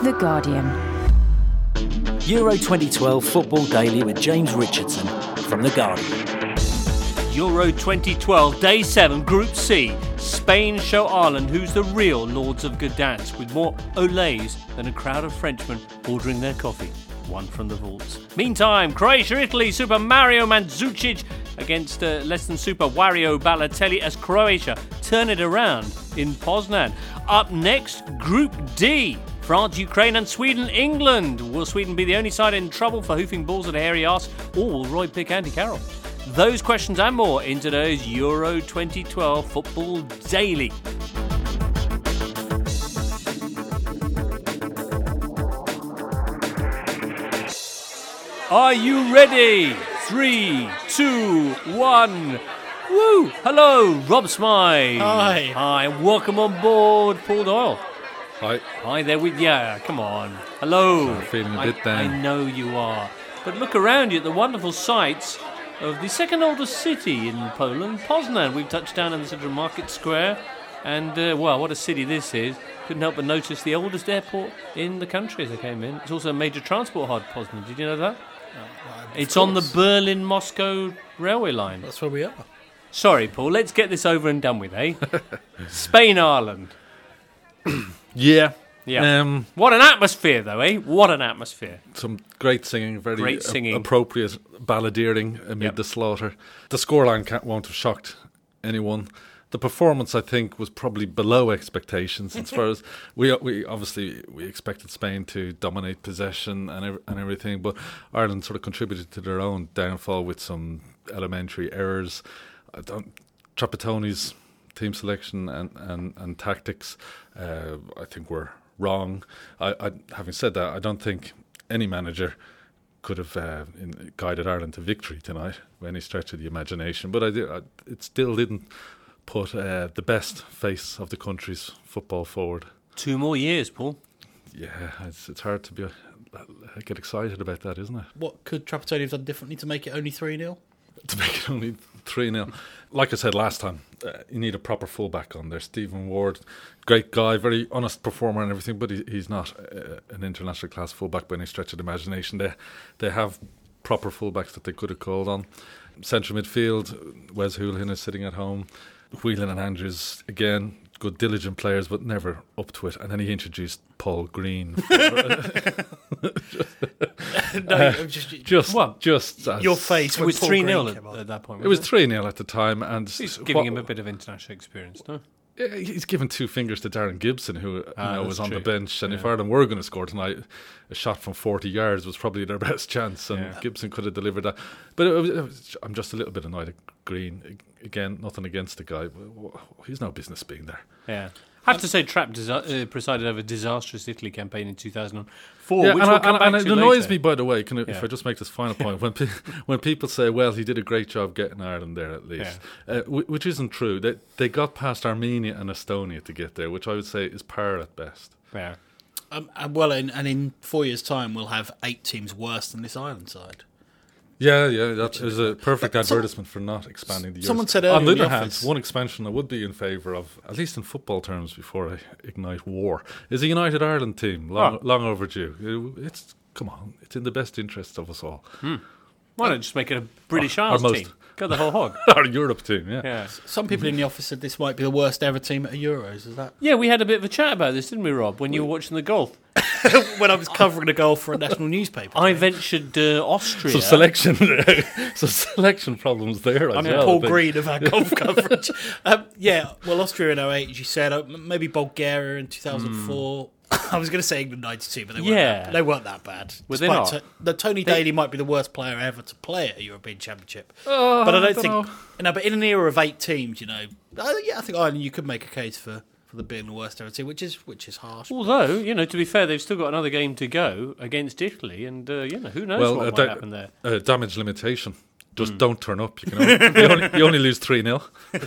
The Guardian. Euro 2012 Football Daily with James Richardson from The Guardian. Euro 2012, Day 7, Group C. Spain show Ireland who's the real Lords of Gdansk, with more olés than a crowd of Frenchmen ordering their coffee. One from the vaults. Meantime, Croatia, Italy, Super Mario Mandzukic against less than Super Wario Balotelli as Croatia turn it around in Poznan. Up next, Group D. France, Ukraine and Sweden, England. Will Sweden be the only side in trouble for hoofing balls at a hairy arse, or will Roy pick Andy Carroll? Those questions and more in today's Euro 2012 Football Daily. Are you ready? 3, 2, 1. Woo! Hello, Rob Smythe. Hi. Hi, and welcome on board, Paul Doyle. Hi. Hi there with ya. Come on. Hello. I'm feeling a bit down. I know you are. But look around you at the wonderful sights of the second oldest city in Poland, Poznan. We've touched down in the central market square. And, well, what a city this is. Couldn't help but notice the oldest airport in the country as I came in. It's also a major transport hub, Poznan. Did you know that? It's on the Berlin-Moscow railway line. That's where we are. Sorry, Paul. Let's get this over and done with, eh? Spain-Ireland. Yeah. Yeah. What an atmosphere, though, eh? What an atmosphere. Some great singing, very Great singing. Appropriate balladeering amid the slaughter. The scoreline won't have shocked anyone. The performance, I think, was probably below expectations. As far as we expected Spain to dominate possession and everything, but Ireland sort of contributed to their own downfall with some elementary errors. Trapattoni's team selection and tactics, I think, were wrong. Having said that, I don't think any manager could have guided Ireland to victory tonight by any stretch of the imagination. But it still didn't put the best face of the country's football forward. 2 more years, Paul. Yeah, it's hard to get excited about that, isn't it? What could Trapattoni have done differently to make it only 3-0? To make it only 3-0. Like I said last time, you need a proper fullback on there. Stephen Ward, great guy, very honest performer and everything, but he's not an international class fullback by any stretch of the imagination. They have proper fullbacks that they could have called on. Central midfield, Wes Hoolahan is sitting at home. Whelan and Andrews, again, good diligent players, but never up to it. And then he introduced Paul Green. Just your face. It was 3-0 at that point. It was 3-0 at the time, and he's giving him a bit of international experience, no? Yeah, he's given 2 fingers to Darren Gibson, who was on the bench. And yeah. if Ireland were going to score tonight, a shot from 40 yards was probably their best chance, and Gibson could have delivered that. But I'm just a little bit annoyed at Green. Again, nothing against the guy, but he's no business being there. Yeah. I have to say, Trapp presided over a disastrous Italy campaign in 2004, yeah, which we'll come back to it annoys later. me, by the way, if I just make this final point, when people say, well, he did a great job getting Ireland there at least, which isn't true. They got past Armenia and Estonia to get there, which I would say is par at best. Yeah. And in 4 years' time, we'll have 8 teams worse than this Ireland side. Yeah, that is a perfect advertisement for not expanding the Euros. Someone said earlier on the in the other hand, office, one expansion I would be in favour of, at least in football terms before I ignite war, is a United Ireland team, long overdue. Come on, it's in the best interests of us all. Why not just make it a British Isles team? Go the whole hog. Our Europe team, yeah. Some people in the office said this might be the worst ever team at a Euros, is that? Yeah, we had a bit of a chat about this, didn't we, Rob, when you were watching the golf? When I was covering a goal for a national newspaper. I ventured Austria. Some selection problems there. I'm Paul Green of our golf coverage. Austria in 2008, as you said, maybe Bulgaria in 2004. I was going to say England 92, but they weren't that bad. Were they not? Tony Daly might be the worst player ever to play at a European Championship. But I don't think... No, but in an era of 8 teams, I think Ireland, you could make a case for the being the worst ever team, which is harsh. Although, to be fair, they've still got another game to go against Italy, and who knows what might happen there. Damage limitation. Just don't turn up. You only lose 3-0.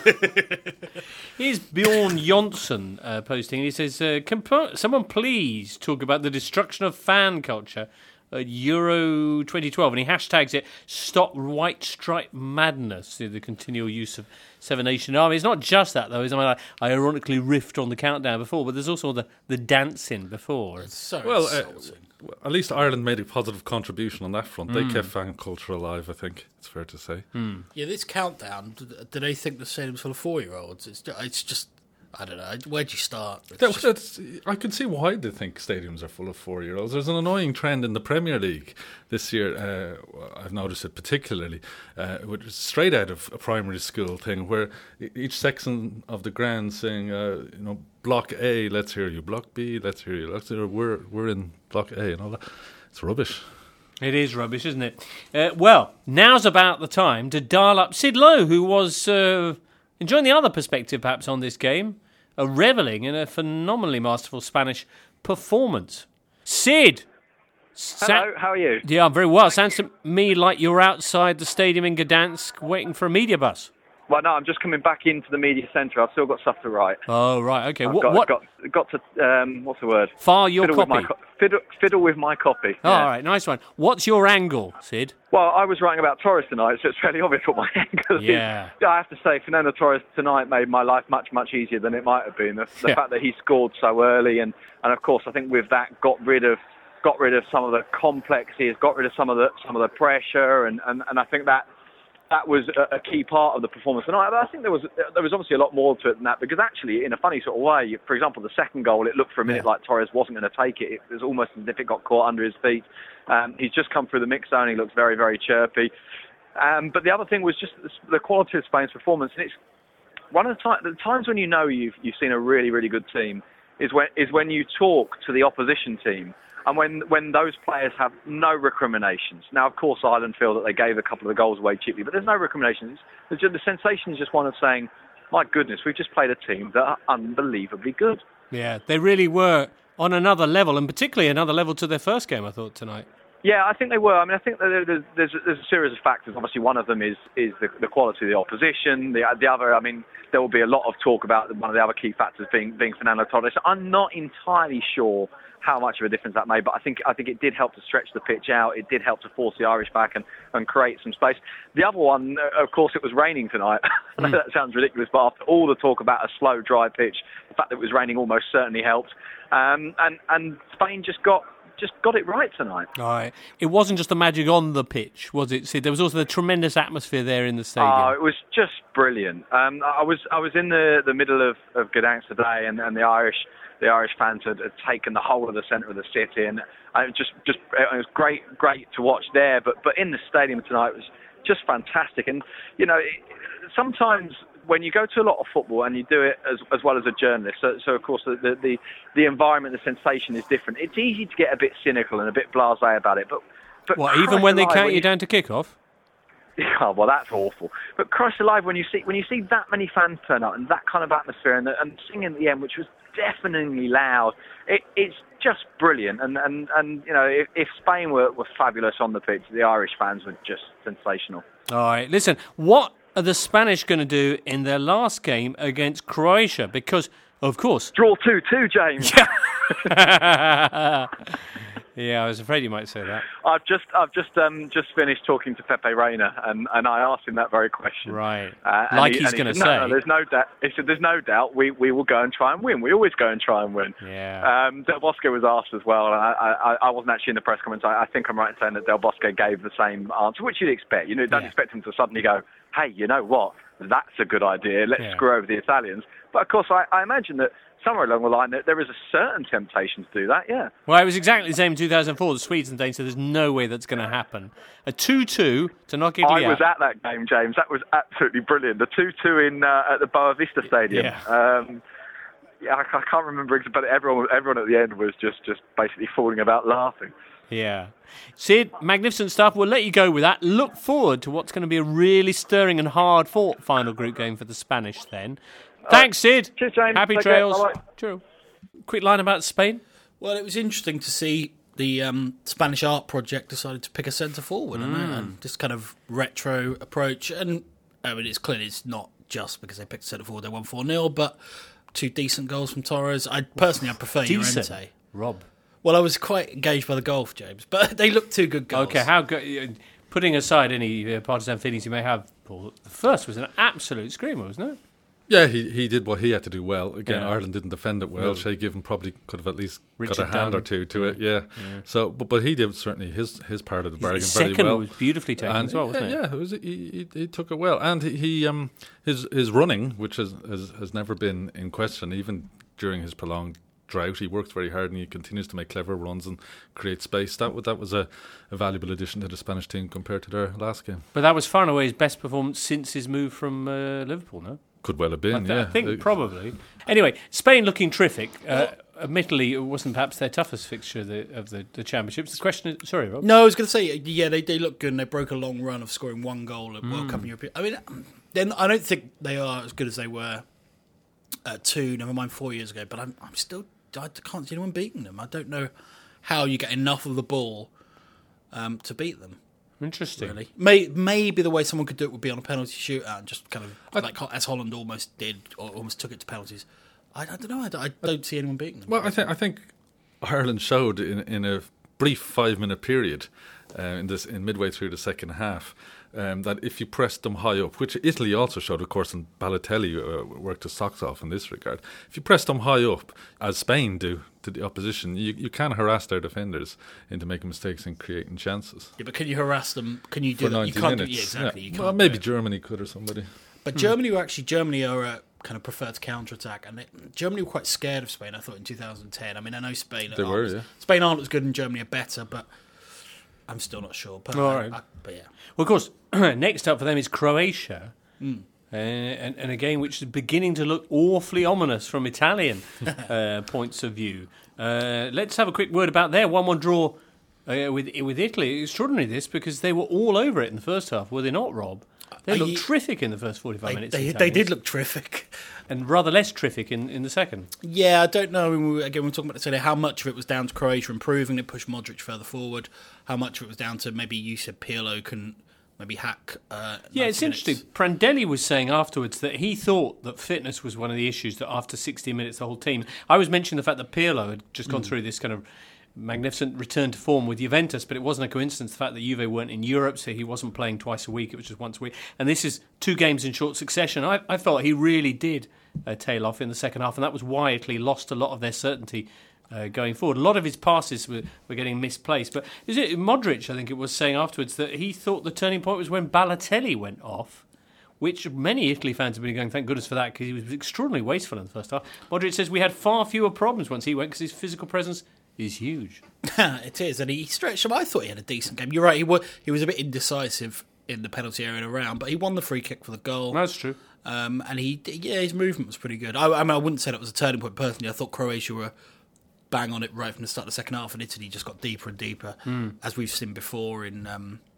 Here's Bjorn Jonsson posting. He says, can someone please talk about the destruction of fan culture at Euro 2012, and he hashtags it Stop White Stripe Madness, the continual use of Seven Nation Army. It's not just that, though. I ironically riffed on the countdown before, but there's also the dancing before. So Well, at least Ireland made a positive contribution on that front. They kept fan culture alive, I think it's fair to say. Yeah, this countdown, do they think the stadium's full of 4-year-olds? It's just, I don't know, where'd you start? I can see why they think stadiums are full of 4-year-olds. There's an annoying trend in the Premier League this year. I've noticed it particularly, which is straight out of a primary school thing, where each section of the ground saying, Block A, let's hear you. Block B, let's hear you. We're in Block A and all that. It's rubbish. It is rubbish, isn't it? Well, now's about the time to dial up Sid Lowe, who was enjoying the other perspective perhaps on this game, revelling in a phenomenally masterful Spanish performance. Sid! Hello, how are you? Yeah, I'm very well. Sounds to me like you're outside the stadium in Gdansk waiting for a media bus. Well, no, I'm just coming back into the media centre. I've still got stuff to write. Oh, right, okay. I've What? got to, what's the word? File your fiddle copy. Fiddle with my copy. Oh, yeah. all right, nice one. What's your angle, Sid? Well, I was writing about Torres tonight, so it's fairly obvious what my angle Yeah. is. I have to say, Fernando Torres tonight made my life much, much easier than it might have been. The fact that he scored so early, and of course, I think with that got rid of some of the complexities, got rid of some of the pressure, and I think that was a key part of the performance tonight. But I think there was obviously a lot more to it than that, because actually, in a funny sort of way, for example, the second goal, it looked for a minute like Torres wasn't going to take it. It was almost as if it got caught under his feet. He's just come through the mix zone. He looks very, very chirpy. But the other thing was just the quality of Spain's performance. And it's one of the times when you've seen a really, really good team is when you talk to the opposition team. And when those players have no recriminations. Now, of course, Ireland feel that they gave a couple of the goals away cheaply, but there's no recriminations. The sensation is just one of saying, my goodness, we've just played a team that are unbelievably good. Yeah, they really were on another level, and particularly another level to their first game, I thought, tonight. Yeah, I think they were. I mean, I think that there's a series of factors. Obviously, one of them is the quality of the opposition. The other, I mean, there will be a lot of talk about one of the other key factors being Fernando Torres. I'm not entirely sure how much of a difference that made, but I think it did help to stretch the pitch out. It did help to force the Irish back and create some space. The other one, of course, it was raining tonight. I know that sounds ridiculous, but after all the talk about a slow, dry pitch, the fact that it was raining almost certainly helped. And Spain just got it right tonight. All right. It wasn't just the magic on the pitch, was it, Sid? There was also the tremendous atmosphere there in the stadium. Oh, it was just brilliant. I was in the middle of Gdansk today, and the Irish fans had taken the whole of the centre of the city, and it was great to watch there. But in the stadium tonight, it was just fantastic. And sometimes when you go to a lot of football and you do it as well as a journalist, so of course the environment, the sensation is different. It's easy to get a bit cynical and a bit blasé about it. But what, even when they count you down to kick-off? Yeah, well, that's awful. But Christ alive, when you see that many fans turn up and that kind of atmosphere and singing at the end, which was deafeningly loud, it's just brilliant. And if Spain were fabulous on the pitch, the Irish fans were just sensational. All right, listen, what are the Spanish going to do in their last game against Croatia? Because, of course... Draw 2-2, James. Yeah, I was afraid you might say that. I've just finished talking to Pepe Reina, and I asked him that very question. Right. He's going to say. No, there's no doubt. He said, "There's no doubt. We will go and try and win. We always go and try and win." Yeah. Del Bosque was asked as well, and I wasn't actually in the press conference. I think I'm right in saying that Del Bosque gave the same answer, which you'd expect. Don't expect him to suddenly go, "Hey, you know what? That's a good idea. Let's screw over the Italians." But of course, I imagine that somewhere along the line, there is a certain temptation to do that, yeah. Well, it was exactly the same in 2004. The Swedes and Danes said there's no way that's going to happen. A 2-2 to knock Italy out. I was at that game, James. That was absolutely brilliant. The 2-2 at the Boa Vista Stadium. Yeah. I can't remember, but everyone at the end was just basically falling about laughing. Yeah. Sid, magnificent stuff. We'll let you go with that. Look forward to what's going to be a really stirring and hard-fought final group game for the Spanish then. Thanks, Sid. Cheers, James. Happy Take trails. care. True. Quick line about Spain. Well, it was interesting to see the Spanish Art Project decided to pick a centre forward and this kind of retro approach. And I mean, it's not just because they picked a centre forward. They won 4-0, but 2 decent goals from Torres. I prefer Decent. Llorente. Rob. Well, I was quite engaged by the golf, James, but they looked 2 good goals. Okay, how good? Putting aside any partisan feelings you may have, Paul, the first was an absolute screamer, wasn't it? Yeah, he did what he had to do well. Again, Yeah. Ireland didn't defend it well. No. Shay Given probably could have at least Richard got a hand Dunn. or two to it. Yeah. So, but he did certainly his part of the bargain His very second well. was beautifully taken And as well, wasn't it? Yeah, he took it well, and his running, which has never been in question, even during his prolonged drought, he worked very hard and he continues to make clever runs and create space. That was a valuable addition to the Spanish team compared to their last game. But that was far and away his best performance since his move from Liverpool, no? Could well have been, I think probably. Anyway, Spain looking terrific. Admittedly, it wasn't perhaps their toughest fixture of the championships. The question is, sorry, Rob. No, I was going to say, yeah, they look good and they broke a long run of scoring 1 goal at World Cup and European. I mean, then I don't think they are as good as they were 2, never mind 4 years ago, but I'm still, I can't see anyone beating them. I don't know how you get enough of the ball to beat them. Interesting. Really, maybe the way someone could do it would be on a penalty shootout and just kind of like as Holland almost did, or almost took it to penalties. I don't know. I don't see anyone beating them. Well, I think Ireland showed in a brief 5-minute period in midway through the second half that if you pressed them high up, which Italy also showed, of course, and Balotelli worked his socks off in this regard. If you press them high up, as Spain do to the opposition, you can harass their defenders into making mistakes and creating chances. Yeah, but can you harass them? Can you do For that? 90 You can't minutes. do, yeah, exactly. Yeah. You can't Well, do maybe it. Germany could or somebody. But Germany are kind of prefer to counter-attack, and Germany were quite scared of Spain, I thought, in 2010. I mean, I know Spain Spain aren't as good and Germany are better, but I'm still not sure. But, All right. But yeah. Well, of course, next up for them is Croatia. And a game which is beginning to look awfully ominous from Italian points of view. Let's have a quick word about their 1-1 draw with Italy. Extraordinary this, because they were all over it in the first half, were they not, Rob? They looked terrific in the first 45 minutes. They did look terrific. And rather less terrific in the second. Yeah, I don't know. We're talking about this earlier, how much of it was down to Croatia improving, it pushed Modric further forward, how much of it was down to maybe you said Pirlo can maybe hack. Yeah, it's interesting. Prandelli was saying afterwards that he thought that fitness was one of the issues, that after 60 minutes the whole team... I was mentioning the fact that Pirlo had just gone through this kind of magnificent return to form with Juventus, but it wasn't a coincidence the fact that Juve weren't in Europe, so he wasn't playing twice a week, it was just once a week. And this is 2 games in short succession. I felt he really did tail off in the second half, and that was why Italy lost a lot of their certainty going forward. A lot of his passes were getting misplaced. But is it Modric, I think it was, saying afterwards that he thought the turning point was when Balotelli went off, which many Italy fans have been going, thank goodness for that, because he was extraordinarily wasteful in the first half. Modric says we had far fewer problems once he went, because his physical presence is huge. It is, and he stretched him. I thought he had a decent game. You're right, he was a bit indecisive in the penalty area and around, but he won the free kick for the goal. That's true. And his movement was pretty good. I mean, I wouldn't say that was a turning point personally. I thought Croatia were bang on it right from the start of the second half, and Italy just got deeper and deeper, as we've seen before in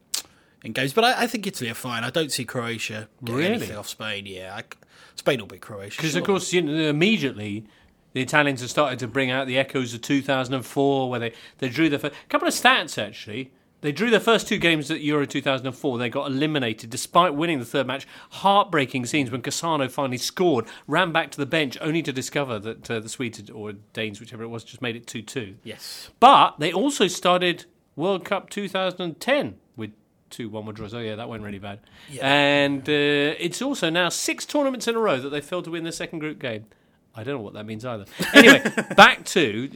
games. But I think Italy are fine. I don't see Croatia getting anything off Spain. Yeah, Spain will beat Croatia. Because, of course, immediately the Italians have started to bring out the echoes of 2004, where they drew a couple of stats, actually. They drew their first 2 games at Euro 2004. They got eliminated despite winning the third match. Heartbreaking scenes when Cassano finally scored, ran back to the bench, only to discover that the Swedes, or Danes, whichever it was, just made it 2-2. Yes. But they also started World Cup 2010 with 2 1-1 draws. Oh, yeah, that went really bad. Yeah. And it's also now 6 tournaments in a row that they failed to win their second group game. I don't know what that means either. Anyway, back to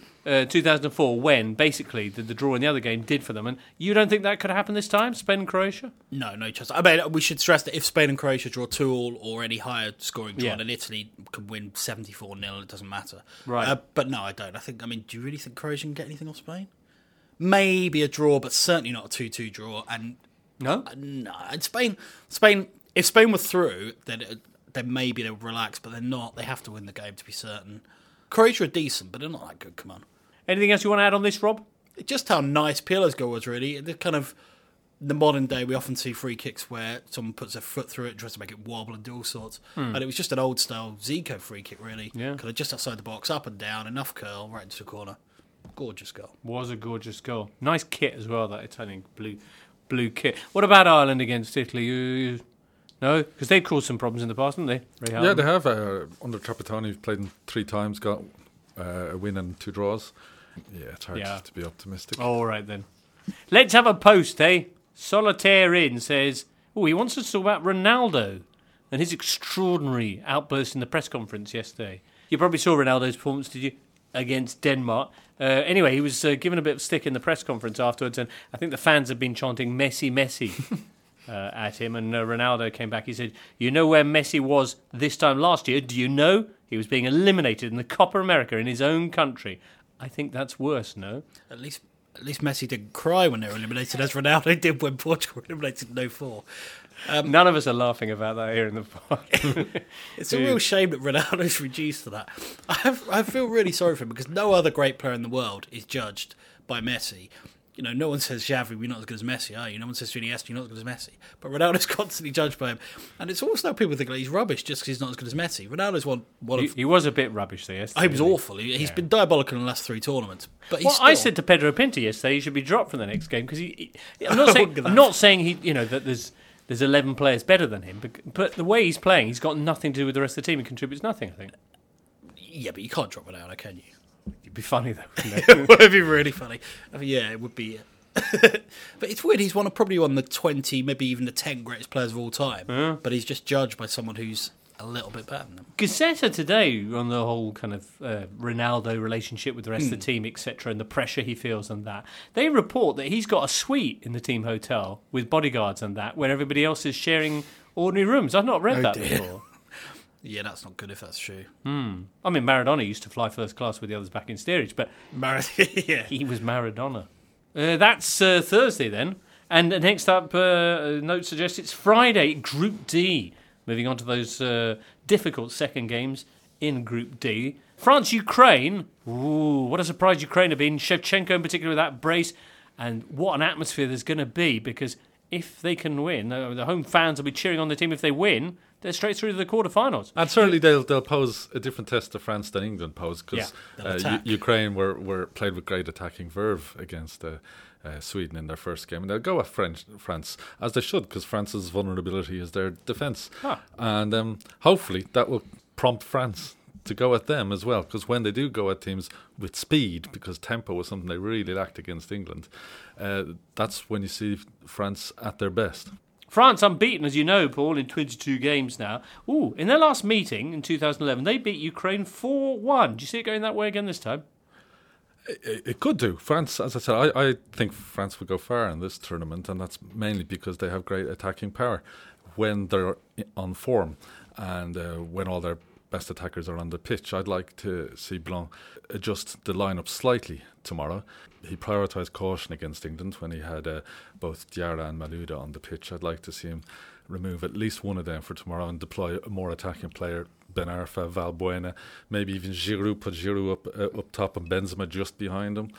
2004, when basically the draw in the other game did for them. And you don't think that could happen this time, Spain and Croatia? No chance. I mean, we should stress that if Spain and Croatia draw 2-2 or any higher scoring draw, then Italy could win 74-0. It doesn't matter. Right. But no, I don't. Do you really think Croatia can get anything off Spain? Maybe a draw, but certainly not a 2-2 draw. And no. And Spain. If Spain were through, then maybe they would relax, but they're not. They have to win the game to be certain. Croatia are decent, but they're not that good. Come on. Anything else you want to add on this, Rob? Just how nice Pirlo's goal was, really. The kind of the modern day, we often see free kicks where someone puts their foot through it, tries to make it wobble and do all sorts. And it was just an old style Zico free kick, really. Yeah. Kind of just outside the box, up and down, enough curl, right into the corner. Gorgeous goal. Was a gorgeous goal. Nice kit as well, that Italian blue kit. What about Ireland against Italy? No, because they've caused some problems in the past, haven't they? Yeah, they have. Under Trapattoni, played them 3 times, got a win and 2 draws. Yeah, it's hard to be optimistic. All right, then. Let's have a post, eh? Solitaire In says, he wants us to talk about Ronaldo and his extraordinary outburst in the press conference yesterday. You probably saw Ronaldo's performance, did you? Against Denmark. Anyway, he was given a bit of stick in the press conference afterwards, and I think the fans have been chanting Messi, Messi at him, and Ronaldo came back. He said, you know where Messi was this time last year? Do you know? He was being eliminated in the Copa America in his own country. I think that's worse, no? At least Messi didn't cry when they were eliminated, as Ronaldo did when Portugal were eliminated in 2004. None of us are laughing about that here in the park. It's a real shame that Ronaldo's reduced to that. I feel really sorry for him because no other great player in the world is judged by Messi. You know, no one says Xavi, you're not as good as Messi, are you? No one says Iniesta, you're not as good as Messi. But Ronaldo's constantly judged by him. And it's also people think he's rubbish just because he's not as good as Messi. Ronaldo's one of... He was a bit rubbish there yesterday. He was awful. He's been diabolical in the last 3 tournaments. But he's I said to Pedro Pinto yesterday he should be dropped from the next game because I'm not saying he, that there's 11 players better than him, but the way he's playing, he's got nothing to do with the rest of the team. He contributes nothing, I think. Yeah, but you can't drop Ronaldo, can you? It'd be funny, though, wouldn't it? It would be really funny. I mean, yeah, it would be. But it's weird. He's probably one of the 20, maybe even the 10 greatest players of all time. But he's just judged by someone who's a little bit better than them. Gazzetta today on the whole kind of Ronaldo relationship with the rest of the team, etc., and the pressure he feels and that. They report that he's got a suite in the team hotel with bodyguards and that, where everybody else is sharing ordinary rooms. I've not read that before. Yeah, that's not good if that's true. I mean, Maradona used to fly first class with the others back in steerage, but he was Maradona. That's Thursday then. And next up, note suggests it's Friday, Group D. Moving on to those difficult second games in Group D. France-Ukraine. Ooh, what a surprise Ukraine have been. Shevchenko in particular with that brace. And what an atmosphere there's going to be, because if they can win, the home fans will be cheering on the team. If they win, they're straight through to the quarterfinals. And certainly they'll pose a different test to France than England posed, because Ukraine were played with great attacking verve against Sweden in their first game, and they'll go at France as they should, because France's vulnerability is their defence. And hopefully that will prompt France to go at them as well, because when they do go at teams with speed, because tempo was something they really lacked against England, that's when you see France at their best. France unbeaten, as you know, Paul, in 22 games now. Ooh, in their last meeting in 2011, they beat Ukraine 4-1. Do you see it going that way again this time? It could do. France, as I said, I think France will go far in this tournament, and that's mainly because they have great attacking power when they're on form and when all their best attackers are on the pitch. I'd like to see Blanc adjust the lineup slightly tomorrow. He prioritised caution against England when he had both Diarra and Malouda on the pitch. I'd like to see him remove at least one of them for tomorrow and deploy a more attacking player, Ben Arfa, Valbuena, maybe even Giroud, put Giroud up top and Benzema just behind him.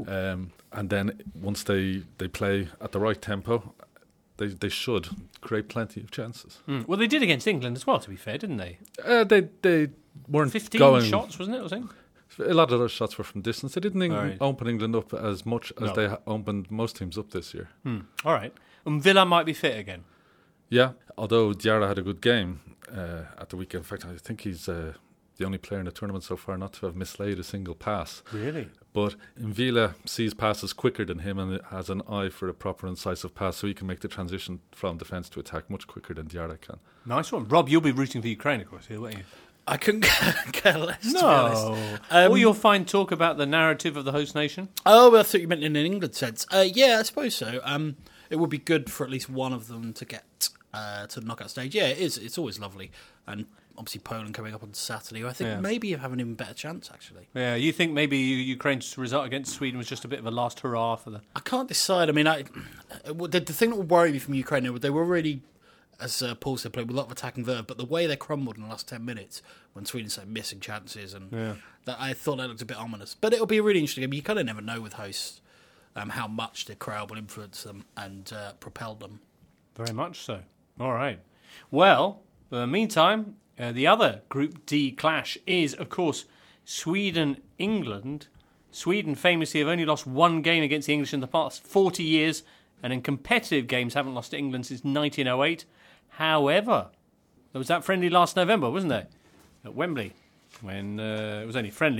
And then once they play at the right tempo, they should create plenty of chances. Well, they did against England as well, to be fair, didn't they? They weren't 15 going... shots, wasn't it, I think? A lot of those shots were from distance. They didn't open England up as much as they opened most teams up this year. All right. And Villa might be fit again. Yeah, although Diarra had a good game at the weekend. In fact, I think he's the only player in the tournament so far not to have mislaid a single pass. Really? But Villa sees passes quicker than him and has an eye for a proper incisive pass, so he can make the transition from defence to attack much quicker than Diarra can. Nice one. Rob, you'll be rooting for Ukraine, of course, won't you? I couldn't care less, to be honest. Or you'll find talk about the narrative of the host nation? Oh, well, I thought you meant in an England sense. Yeah, I suppose so. It would be good for at least one of them to get to the knockout stage. Yeah, it is. It's always lovely. And obviously Poland coming up on Saturday. I think maybe you have an even better chance, actually. Yeah, you think maybe Ukraine's result against Sweden was just a bit of a last hurrah for them? I can't decide. I mean, the thing that would worry me from Ukraine, they were really, as Paul said, played with a lot of attacking verve, but the way they crumbled in the last 10 minutes when Sweden started missing chances, and that, I thought that looked a bit ominous. But it'll be a really interesting game. You kind of never know with hosts how much the crowd will influence them and propel them. Very much so. All right. Well, in the meantime, the other Group D clash is, of course, Sweden-England. Sweden famously have only lost one game against the English in the past 40 years, and in competitive games haven't lost to England since 1908. However, there was that friendly last November, wasn't there? At Wembley, when it was only friendly,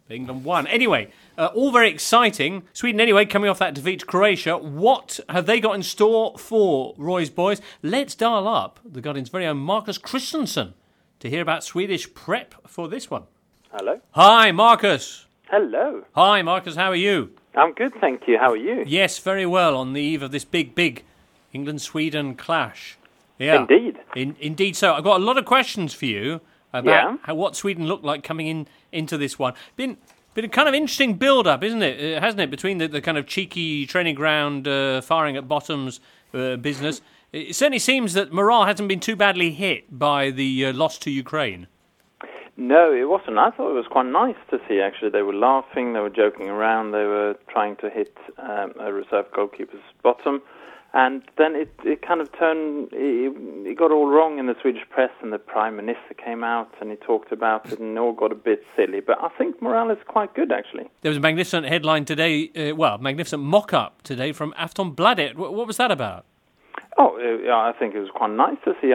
England won. Anyway, all very exciting. Sweden, anyway, coming off that defeat to Croatia. What have they got in store for Roy's boys? Let's dial up the Guardian's very own Marcus Christensen to hear about Swedish prep for this one. Hello. Hi, Marcus. Hello. Hi, Marcus. How are you? I'm good, thank you. How are you? Yes, very well, on the eve of this big England-Sweden clash. Yeah. Indeed. Indeed so. I've got a lot of questions for you about what Sweden looked like coming into this one. Been a kind of interesting build-up, isn't it? Hasn't it? Between the kind of cheeky training ground, firing at bottoms business. It certainly seems that morale hasn't been too badly hit by the loss to Ukraine. No, it wasn't. I thought it was quite nice to see, actually. They were laughing, they were joking around, they were trying to hit a reserve goalkeeper's bottom. And then it kind of turned, it got all wrong in the Swedish press, and the Prime Minister came out and he talked about it, and it all got a bit silly. But I think morale is quite good, actually. There was a magnificent headline today, magnificent mock-up today from Aftonbladet. What was that about? Oh, yeah, I think it was quite nice to see.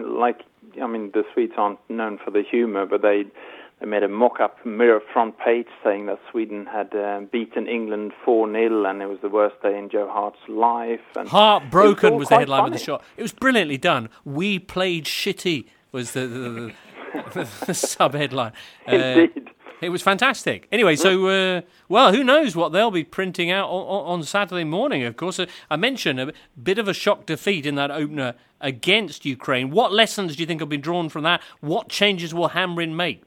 The Swedes aren't known for the humour, but they made a mock-up mirror front page saying that Sweden had beaten England 4-0, and it was the worst day in Joe Hart's life. And Heartbroken was the headline funny. with the shot. It was brilliantly done. We played shitty was the sub-headline. Indeed. It was fantastic. Anyway, so, who knows what they'll be printing out on Saturday morning, of course. I mentioned a bit of a shock defeat in that opener against Ukraine. What lessons do you think have been drawn from that? What changes will Hamrin make?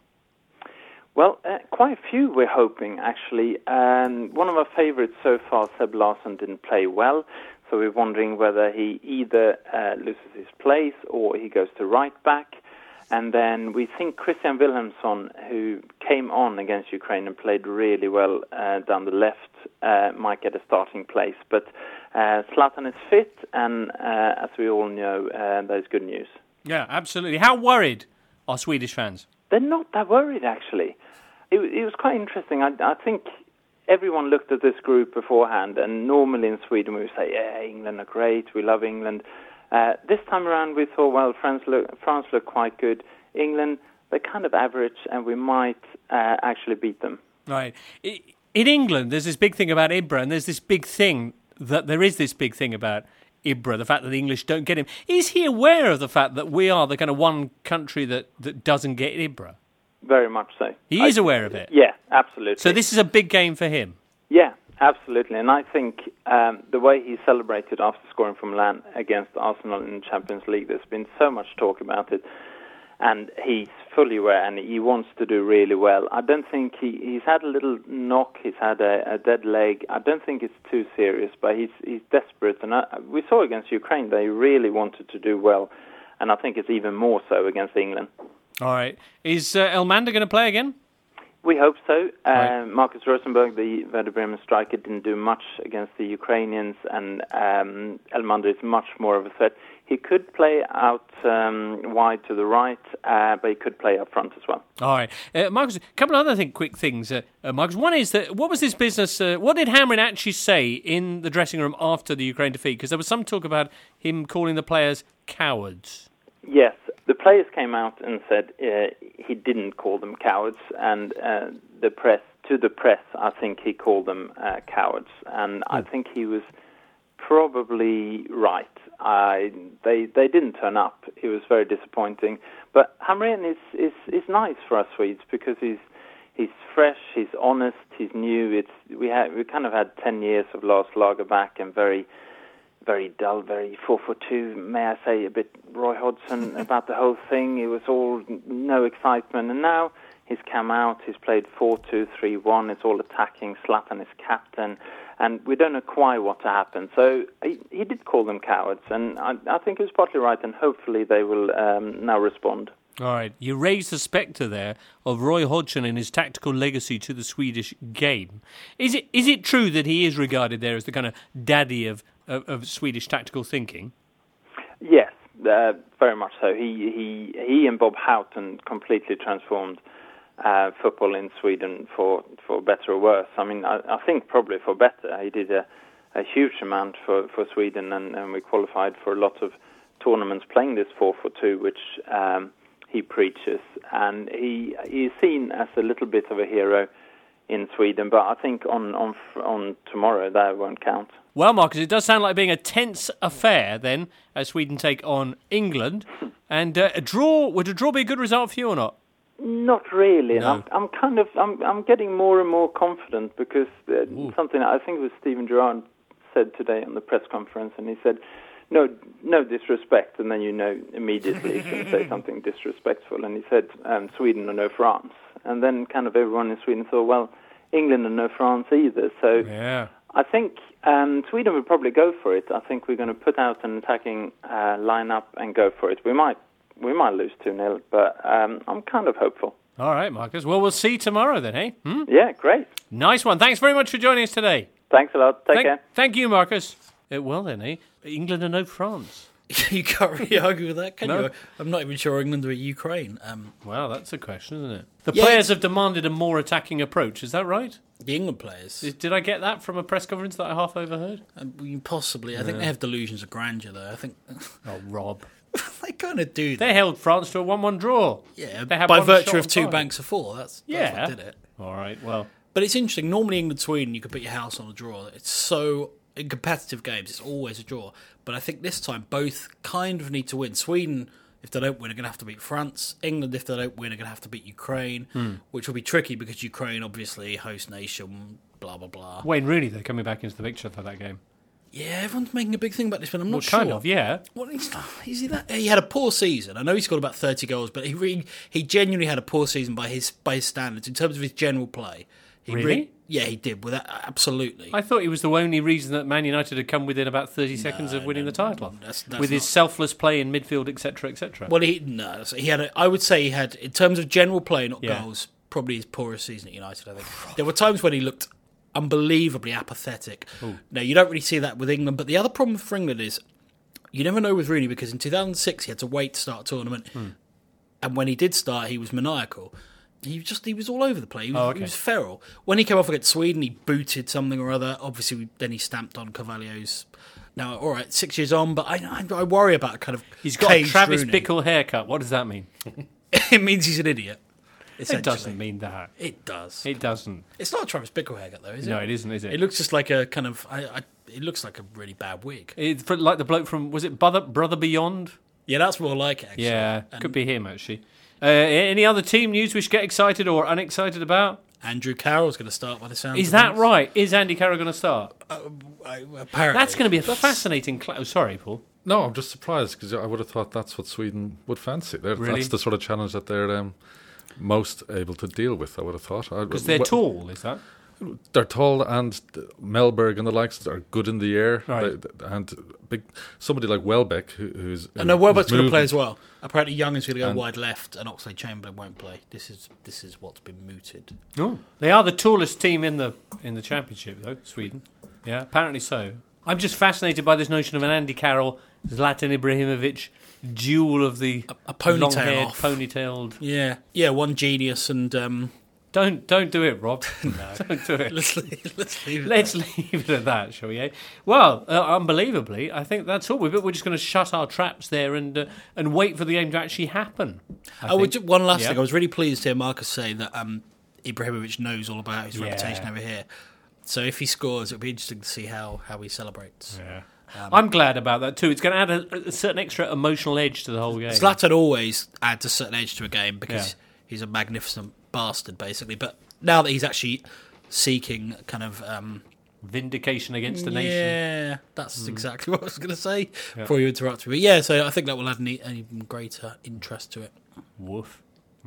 Well, quite a few we're hoping, actually. One of our favourites so far, Seb Larsson, didn't play well, so we're wondering whether he either loses his place or he goes to right back. And then we think Christian Wilhelmsson, who came on against Ukraine and played really well down the left, might get a starting place. But Zlatan is fit, and as we all know, that is good news. Yeah, absolutely. How worried are Swedish fans? They're not that worried, actually. It was quite interesting. I think everyone looked at this group beforehand, and normally in Sweden we would say, yeah, England are great, we love England. This time around we thought, well, France look quite good. England, they're kind of average, and we might actually beat them. Right. In England, there's this big thing about Ibra, and there's this big thing about Ibra, the fact that the English don't get him. Is he aware of the fact that we are the kind of one country that doesn't get Ibra? Very much so. He is aware of it? Yeah, absolutely. So this is a big game for him? Yeah, absolutely. And I think the way he celebrated after scoring from Milan against Arsenal in the Champions League, there's been so much talk about it. And he's fully aware, and he wants to do really well. I don't think he's had a little knock, he's had a dead leg. I don't think it's too serious, but he's desperate. And we saw against Ukraine, they really wanted to do well. And I think it's even more so against England. All right. Is Elmander going to play again? We hope so. Right. Marcus Rosenberg, the Werder Bremen striker, didn't do much against the Ukrainians, and Elmander is much more of a threat. He could play out wide to the right, but he could play up front as well. All right. Marcus, a couple of other quick things, Marcus. One is that, what was this business, what did Hamrin actually say in the dressing room after the Ukraine defeat? Because there was some talk about him calling the players cowards. Yes, the players came out and said he didn't call them cowards, and the press, I think he called them cowards, and I think he was probably right. They didn't turn up. It was very disappointing. But Hamrin is nice for us Swedes because he's fresh, he's honest, he's new. We kind of had 10 years of Lars Lagerbäck and very dull, very 4-4-2, may I say, a bit Roy Hodgson about the whole thing. It was all no excitement. And now he's come out, he's played 4-2-3-1, it's all attacking, Zlatan is captain, and we don't know quite what to happen. So he did call them cowards, and I think he was partly right, and hopefully they will now respond. All right. You raised the spectre there of Roy Hodgson and his tactical legacy to the Swedish game. Is it true that he is regarded there as the kind of daddy of Swedish tactical thinking? Yes, very much so. He and Bob Houghton completely transformed football in Sweden for better or worse. I mean, I think probably for better. He did a huge amount for Sweden, and we qualified for a lot of tournaments playing this 4-4-2, which he preaches, and he is seen as a little bit of a hero in Sweden. But I think on tomorrow that won't count. Well, Marcus, it does sound like being a tense affair then, as Sweden take on England. And a draw, would a draw be a good result for you or not? Not really. No. I'm getting more and more confident because something I think it was Steven Gerrard said today on the press conference, and he said, no disrespect, and then immediately he's going to say something disrespectful, and he said Sweden or no France, and then kind of everyone in Sweden thought, well, England and no France either. So Yeah. I think Sweden will probably go for it. I think we're going to put out an attacking lineup and go for it. We might lose 2-0, but I'm kind of hopeful. All right, Marcus. Well, we'll see tomorrow then, eh? Yeah, great. Nice one. Thanks very much for joining us today. Thanks a lot. Take care. Thank you, Marcus. Well then, eh? England and no France. You can't really argue with that, can No. you? I'm not even sure England are Ukraine. Well, that's a question, isn't it? The Yeah, players have demanded a more attacking approach. Is that right? The England players, Did I get that from a press conference that I half overheard? possibly. I think they have delusions of grandeur, though. I think Oh, Rob. they kind of do. They held France to a 1-1 draw. Yeah, They had by one shot virtue on of two target. banks of four. That's what did it. All right, well. But it's interesting. Normally, England-Sweden, you could put your house on a draw. It's so in competitive games, it's always a draw. But I think this time both kind of need to win. Sweden, if they don't win, are going to have to beat France. England, if they don't win, are going to have to beat Ukraine, which will be tricky because Ukraine, obviously, host nation, blah blah blah. Wayne Rooney, they're coming back into the picture for that game. Yeah, everyone's making a big thing about this, but I'm not Well, sure. kind of, yeah. Well, is he that? He had a poor season. I know he scored about 30 goals, but he genuinely had a poor season by his standards in terms of his general play. Really? Yeah, he did. With that, absolutely. I thought he was the only reason that Man United had come within about 30 seconds of winning the title. That's with his not- selfless play in midfield, etc., etc. Well, he had. I would say he had, in terms of general play, not Yeah. goals, probably his poorest season at United. I think there were times when he looked unbelievably apathetic. Now you don't really see that with England, but the other problem for England is you never know with Rooney because in 2006 he had to wait to start a tournament, and when he did start, he was maniacal. He was all over the place. He was feral. When he came off against Sweden, he booted something or other. Obviously, then he stamped on Carvalho's. Now, all right, 6 years on, but I worry about kind of. He's got a caged Travis Rooney. Bickle haircut. What does that mean? It means he's an idiot. It doesn't mean that. It does. It doesn't. It's not a Travis Bickle haircut, though, is it? No, it isn't, is it? It looks just like a kind of. It looks like a really bad wig. It's like the bloke from, was it Brother Beyond? Yeah, that's more like it, actually. Yeah, And could be him, actually. Any other team news we should get excited or unexcited about? Andrew Carroll's going to start by the sound Is of that things. right? Is Andy Carroll going to start? Apparently. That's going to be a fascinating... sorry, Paul. No, I'm just surprised because I would have thought that's what Sweden would fancy. Really? That's the sort of challenge that they're most able to deal with, I would have thought. Because they're tall, is that? They're tall, and Melberg and the likes are good in the air. Right. And somebody like Welbeck, who's... I know Welbeck's going to moving- play as well. Apparently Young is going to go And- wide left and Oxlade-Chamberlain won't play. This is what's been mooted. Oh. They are the tallest team in the championship, though, Sweden. Yeah, apparently so. I'm just fascinated by this notion of an Andy Carroll, Zlatan Ibrahimovic duel of the A ponytail long-haired, off. ponytailed... Yeah, one genius and... Don't do it, Rob. No. Don't do it. let's leave it Let's there. leave it at that, shall we? Eh? Well, unbelievably, I think that's all. We're just going to shut our traps there and wait for the game to actually happen. One last Yeah. thing. I was really pleased to hear Marcus say that Ibrahimovic knows all about his Yeah. reputation over here. So if he scores, it'll be interesting to see how he celebrates. Yeah. I'm glad about that too. It's going to add a certain extra emotional edge to the whole game. Zlatan always adds a certain edge to a game because Yeah. he's a magnificent bastard, basically. But now that he's actually seeking kind of... Vindication against the nation. Yeah, that's exactly what I was going to say before you interrupted me. But yeah, so I think that will add an even greater interest to it. Woof.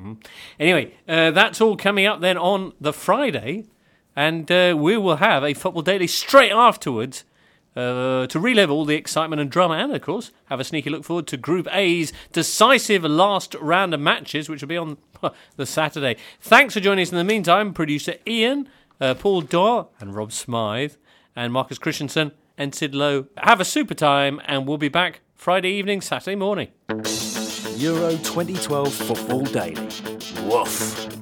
Anyway, that's all coming up then on the Friday, and we will have a Football Daily straight afterwards to relive all the excitement and drama, and of course have a sneaky look forward to Group A's decisive last round of matches, which will be on the Saturday. Thanks for joining us in the meantime, producer Ian, Paul Doyle and Rob Smythe, and Marcus Christensen and Sid Lowe. Have a super time, and we'll be back Friday evening, Saturday morning. Euro 2012 Football Daily. Woof.